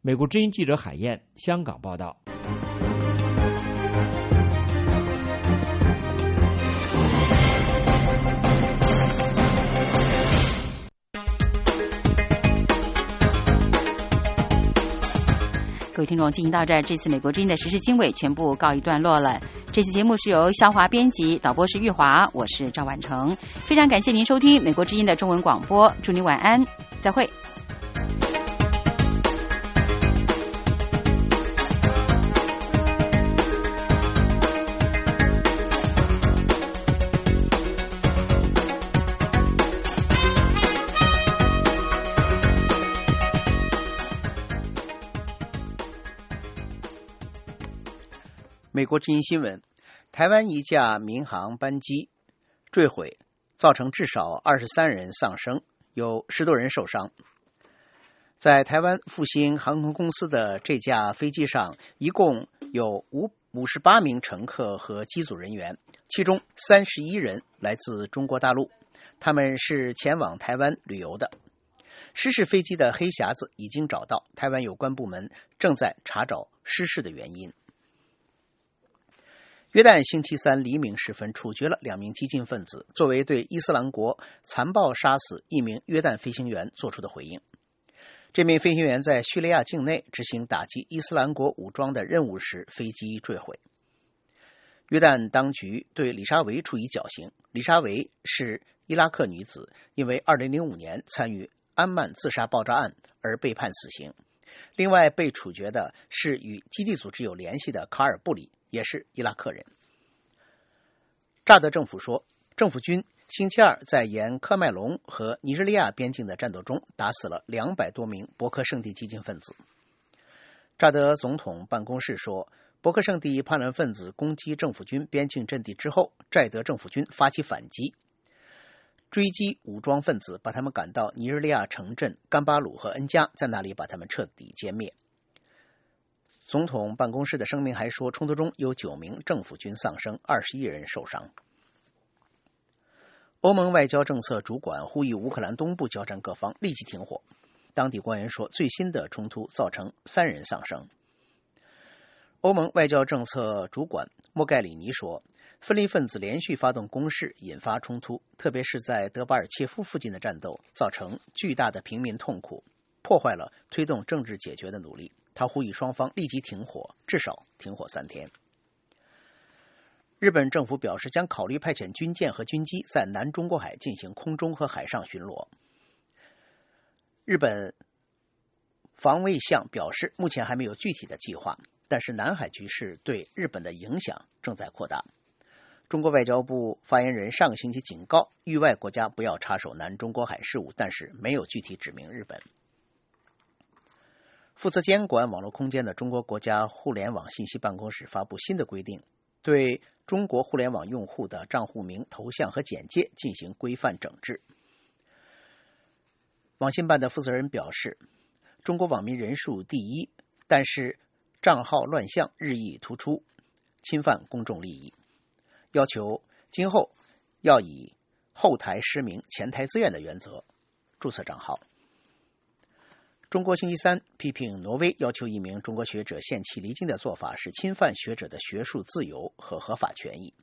美国之音记者海燕，香港报道。 各位听众，进行到这，这次美国之音的时事经纬全部告一段落了。这期节目是由肖华编辑，导播是玉华，我是赵婉成。非常感谢您收听美国之音的中文广播，祝您晚安，再会。 美国之音新闻：台湾一架民航班机坠毁，造成至少二十三人丧生，有十多人受伤。在台湾复兴航空公司的这架飞机上，一共有五十八名乘客和机组人员，其中三十一人来自中国大陆，他们是前往台湾旅游的。失事飞机的黑匣子已经找到，台湾有关部门正在查找失事的原因。约旦星期三黎明时分处决了两名激进分子，作为对伊斯兰国残暴杀死一名约旦飞行员做出的回应。这名飞行员在叙利亚境内执行打击伊斯兰国武装的任务时，飞机坠毁。约旦当局对李沙维处以绞刑。李沙维是伊拉克女子，因为二零零五年参与安曼自杀爆炸案而被判死刑。另外被处决的是与基地组织有联系的卡尔布里，也是伊拉克人。乍得政府说，政府军星期二在沿科麦隆和尼日利亚边境的战斗中打死了两百多名博克圣地激进分子。乍得总统办公室说，博克圣地叛乱分子攻击政府军边境阵地之后，寨德政府军发起反击，追击武装分子，把他们赶到尼日利亚城镇甘巴鲁和恩加，在那里把他们彻底歼灭。总统办公室的声明还说，冲突中有九名政府军丧生，二十一人受伤。欧盟外交政策主管呼吁乌克兰东部交战各方立即停火。当地官员说，最新的冲突造成三人丧生。欧盟外交政策主管莫盖里尼说，分离分子连续发动攻势，引发冲突，特别是在德巴尔切夫附近的战斗造成巨大的平民痛苦，破坏了推动政治解决的努力。他呼吁双方立即停火，至少停火三天。日本政府表示将考虑派遣军舰和军机在南中国海进行空中和海上巡逻。日本防卫相表示，目前还没有具体的计划，但是南海局势对日本的影响正在扩大。中国外交部发言人上个星期警告域外国家不要插手南中国海事务，但是没有具体指明日本。负责监管网络空间的中国国家互联网信息办公室发布新的规定，对中国互联网用户的账户名、头像和简介进行规范整治。网信办的负责人表示，中国网民人数第一，但是账号乱象日益突出，侵犯公众利益，要求今后要以后台实名前台自愿的原则注册账号。中国星期三批评挪威要求一名中国学者限期离境的做法是侵犯学者的学术自由和合法权益。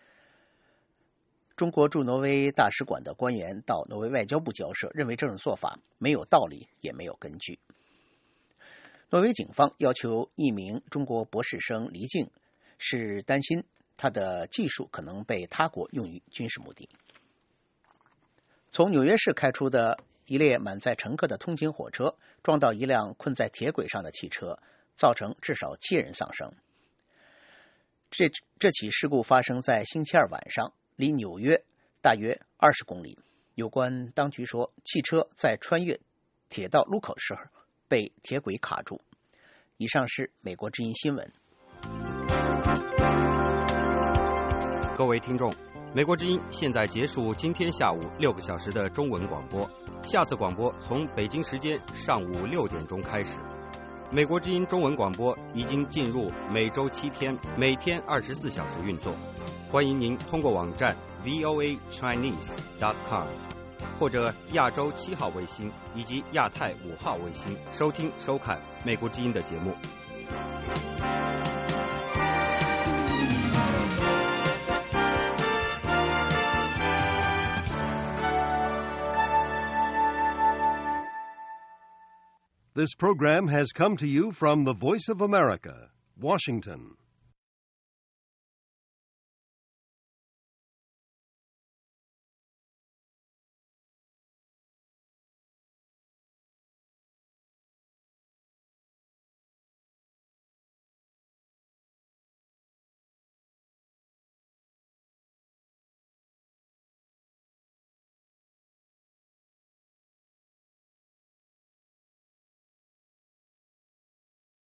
中国驻挪威大使馆的官员到挪威外交部交涉，认为这种做法没有道理也没有根据。挪威警方要求一名中国博士生离境，是担心他的技术可能被他国用于军事目的。从纽约市开出的一列满载乘客的通勤火车撞到一辆困在铁轨上的汽车，造成至少七人丧生。这这起事故发生在星期二晚上，离纽约大约二十公里。有关当局说，汽车在穿越铁道路口时被铁轨卡住。以上是美国之音新闻。 各位听众，美国之音现在结束今天下午六个小时的中文广播，下次广播从北京时间上午六点钟开始。美国之音中文广播已经进入每周七天，每天二十四小时运作。欢迎您通过网站 V O A Chinese dot com 或者亚洲七号卫星以及亚太五号卫星收听收看美国之音的节目。 This program has come to you from the Voice of America, Washington.